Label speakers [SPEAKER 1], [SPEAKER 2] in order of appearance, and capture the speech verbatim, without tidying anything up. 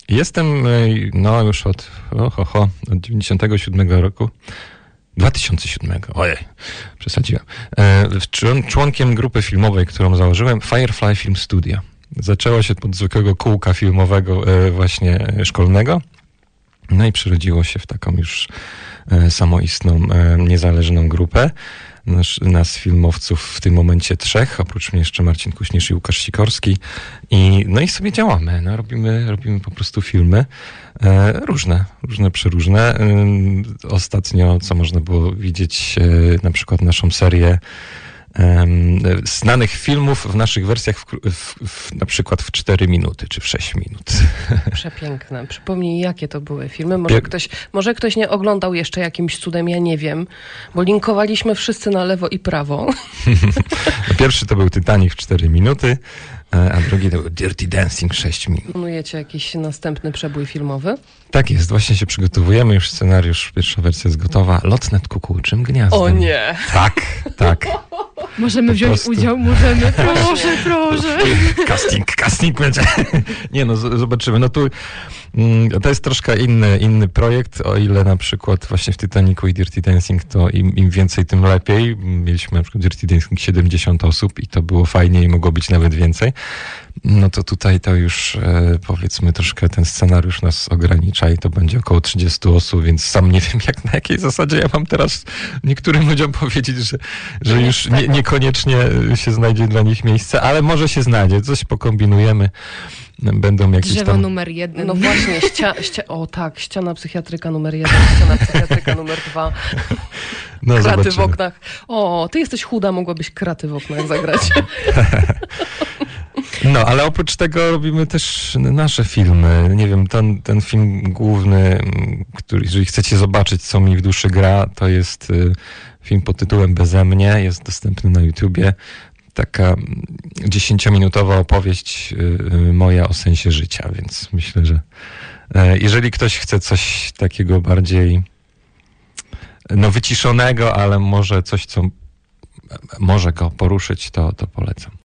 [SPEAKER 1] Jestem, no już od, oh, oh, oh, od dziewięćdziesiątego siódmego roku, dwa tysiące siódmego, ojej, przesadziłem, e, członkiem grupy filmowej, którą założyłem, Firefly Film Studio. Zaczęło się od zwykłego kółka filmowego e, właśnie szkolnego, no i przerodziło się w taką już e, samoistną, e, niezależną grupę. Nasz, nas filmowców w tym momencie trzech, oprócz mnie jeszcze Marcin Kuśnierz i Łukasz Sikorski. I, no i sobie działamy, no, robimy, robimy po prostu filmy e, różne, różne, przeróżne. E, ostatnio, co można było widzieć, e, na przykład naszą serię e, znanych filmów w naszych wersjach w, w, w, na przykład w cztery minuty czy w sześć minut.
[SPEAKER 2] Przepiękne. Przypomnij, jakie to były filmy. Może ktoś, może ktoś nie oglądał jeszcze jakimś cudem, ja nie wiem, bo linkowaliśmy wszyscy na lewo i prawo.
[SPEAKER 1] Pierwszy to był Titanic w cztery minuty, a drugi to był Dirty Dancing sześć minut.
[SPEAKER 2] Planujecie jakiś następny przebój filmowy?
[SPEAKER 1] Tak jest, właśnie się przygotowujemy, już scenariusz, pierwsza wersja jest gotowa. Lot nad kukułczym gniazdem.
[SPEAKER 2] O nie!
[SPEAKER 1] Tak, tak.
[SPEAKER 3] Możemy
[SPEAKER 1] Po
[SPEAKER 3] wziąć
[SPEAKER 1] prostu.
[SPEAKER 3] udział, możemy, proszę, proszę.
[SPEAKER 1] Casting, casting będzie. Nie no, z- zobaczymy. No tu mm, to jest troszkę inny, inny projekt, o ile na przykład właśnie w Titanicu i Dirty Dancing to im, im więcej, tym lepiej. Mieliśmy na przykład Dirty Dancing siedemdziesiąt osób i to było fajnie i mogło być nawet więcej. No to tutaj to już e, powiedzmy troszkę ten scenariusz nas ogranicza i to będzie około trzydzieści osób, więc sam nie wiem jak na jakiej zasadzie ja mam teraz niektórym ludziom powiedzieć, że, że już nie, niekoniecznie się znajdzie dla nich miejsce, ale może się znajdzie, coś pokombinujemy. Będą jakieś
[SPEAKER 3] Drzewo
[SPEAKER 1] tam...
[SPEAKER 3] numer jeden.
[SPEAKER 2] No właśnie, ścia, ścia, o tak, ściana psychiatryka numer jeden, ściana psychiatryka numer dwa,
[SPEAKER 1] No,
[SPEAKER 2] kraty
[SPEAKER 1] zobaczymy.
[SPEAKER 2] w oknach. O, ty jesteś chuda, mogłabyś kraty w oknach zagrać.
[SPEAKER 1] No, ale oprócz tego robimy też nasze filmy. Nie wiem, ten, ten film główny, który, jeżeli chcecie zobaczyć, co mi w duszy gra, to jest y, film pod tytułem Beze mnie, jest dostępny na YouTubie. Taka dziesięciominutowa opowieść y, moja o sensie życia, więc myślę, że y, jeżeli ktoś chce coś takiego bardziej no wyciszonego, ale może coś, co może go poruszyć, to, to polecam.